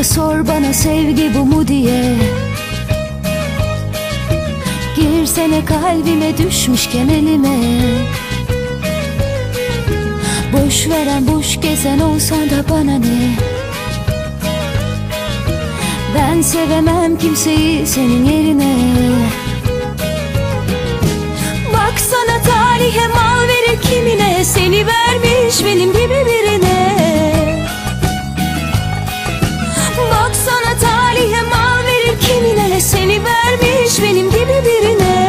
sor bana sevgi bu mu diye. Girsene kalbime düşmüşken elime. Boş veren boş gezen olsan da bana ne? Ben sevemem kimseyi senin yerine. Baksana talihe mal verir kimine, seni vermiş benim gibi birine. Baksana talihe mal verir kimine, seni vermiş benim gibi birine.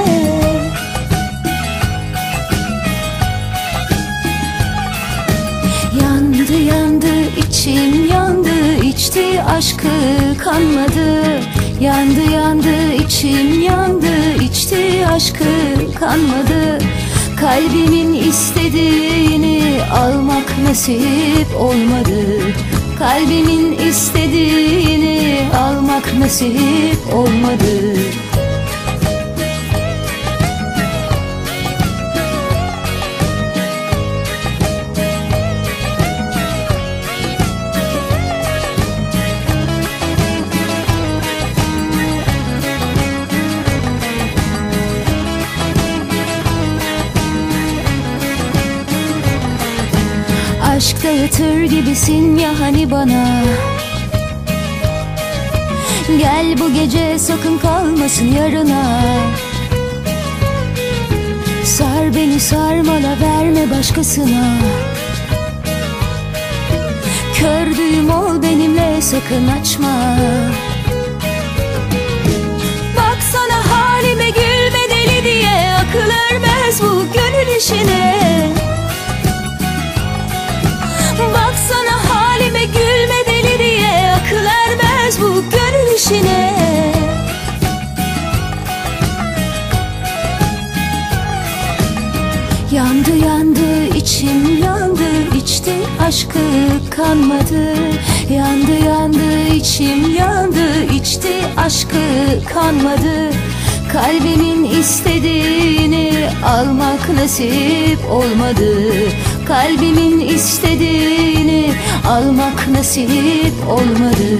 Yandı yandı içim yandı, içti aşkı kanmadı. Yandı yandı içim yandı, içti aşkı kanmadı. Kalbimin istediğini almak nasip olmadı. Kalbimin istediğini almak nasip olmadı. Aşk dağıtır gibisin ya hani bana. Gel bu gece sakın kalmasın yarına. Sar beni sarmala verme başkasına. Kördüğüm ol benimle sakın açma. Baksana halime gülme deli diye, akıl ermez bu gönül işine. Baksana halime gülme deli diye, akıl ermez bu gönül işine. Yandı yandı içim yandı, içti aşkı kanmadı. Yandı yandı içim yandı, içti aşkı kanmadı. Kalbimin istediğini almak nasip olmadı. Kalbimin istediğini almak nasip olmadı.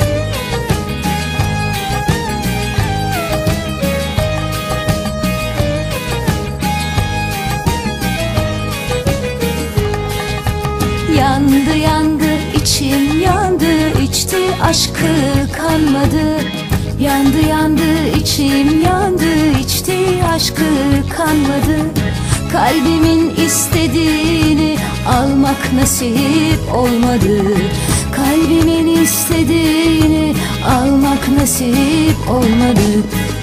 Yandı yandı içim yandı, içti aşkı kanmadı. Yandı yandı içim yandı, içti aşkı kanmadı. Kalbimin istediğini almak nasip olmadı. Kalbimin istediğini almak nasip olmadı.